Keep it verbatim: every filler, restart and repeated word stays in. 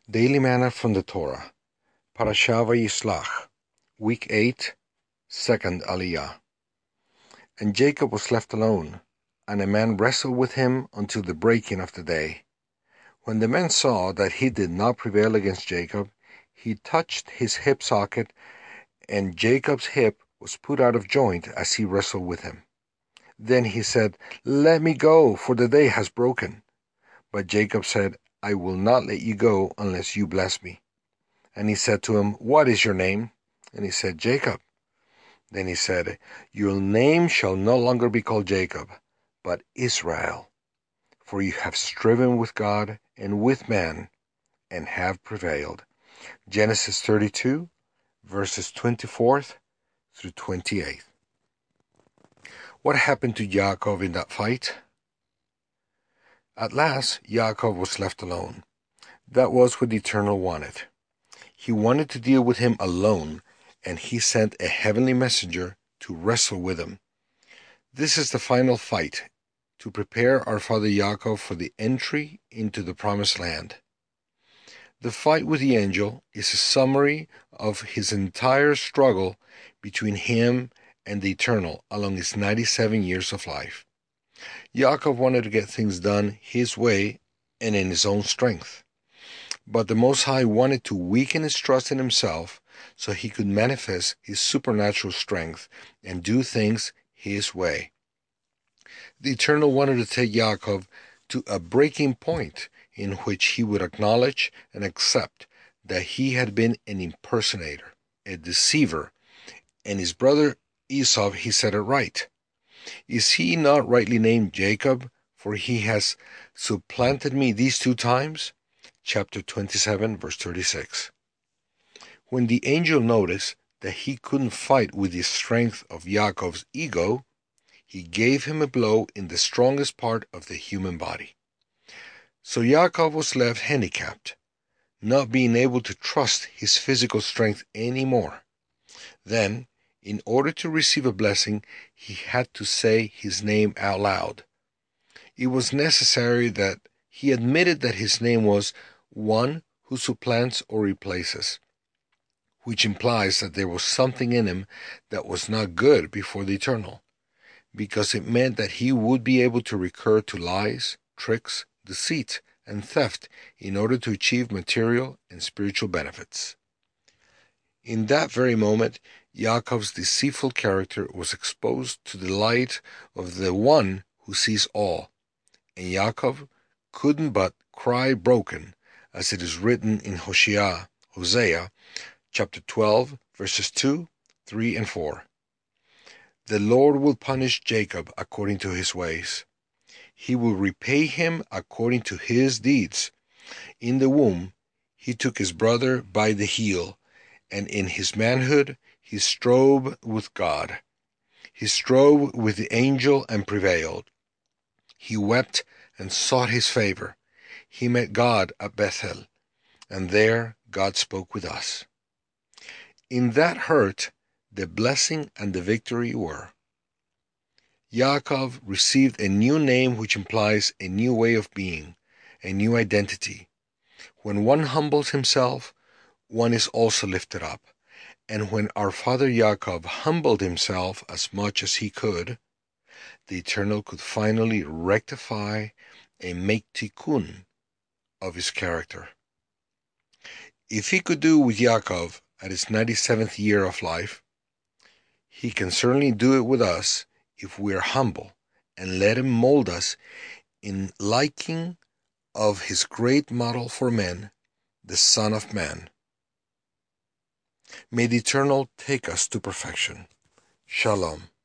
Daily Manna from the Torah, Parashah Vayishlach, Week eight, Second Aliyah. And Jacob was left alone, and a man wrestled with him until the breaking of the day. When the man saw that he did not prevail against Jacob, he touched his hip socket, and Jacob's hip was put out of joint as he wrestled with him. Then he said, "Let me go, for the day has broken." But Jacob said, "I will not let you go unless you bless me." And he said to him, "What is your name?" And he said, "Jacob." Then he said, "Your name shall no longer be called Jacob, but Israel, for you have striven with God and with man, and have prevailed." Genesis thirty-two, verses twenty-four through twenty-eight. What happened to Yaakov in that fight? At last, Yaakov was left alone. That was what the Eternal wanted. He wanted to deal with him alone, and he sent a heavenly messenger to wrestle with him. This is the final fight, to prepare our father Yaakov for the entry into the promised land. The fight with the angel is a summary of his entire struggle between him and the Eternal along his ninety-seven years of life. Yaakov wanted to get things done his way and in his own strength. But the Most High wanted to weaken his trust in himself so he could manifest his supernatural strength and do things his way. The Eternal wanted to take Yaakov to a breaking point in which he would acknowledge and accept that he had been an impersonator, a deceiver, and his brother Esau, he said it right. Is he not rightly named Jacob, for he has supplanted me these two times? Chapter twenty-seven, verse thirty-six. When the angel noticed that he couldn't fight with the strength of Yaakov's ego, he gave him a blow in the strongest part of the human body. So Yaakov was left handicapped, not being able to trust his physical strength anymore. Then, in order to receive a blessing, he had to say his name out loud. It was necessary that he admitted that his name was one who supplants or replaces, which implies that there was something in him that was not good before the Eternal, because it meant that he would be able to recur to lies, tricks, deceit, and theft in order to achieve material and spiritual benefits. In that very moment, Yaakov's deceitful character was exposed to the light of the one who sees all, and Yaakov couldn't but cry broken, as it is written in Hosea, Hosea, chapter twelve, verses two, three, and four. The Lord will punish Jacob according to his ways. He will repay him according to his deeds. In the womb, he took his brother by the heel, and in his manhood he strove with God. He strove with the angel and prevailed. He wept and sought his favor. He met God at Bethel, and there God spoke with us. In that hurt, the blessing and the victory were. Yaakov received a new name which implies a new way of being, a new identity. When one humbles himself, one is also lifted up. And when our father Yaakov humbled himself as much as he could, the Eternal could finally rectify and make tikkun of his character. If he could do with Yaakov at his ninety-seventh year of life, he can certainly do it with us if we are humble and let him mold us in liking of his great model for men, the Son of Man. May the Eternal take us to perfection. Shalom.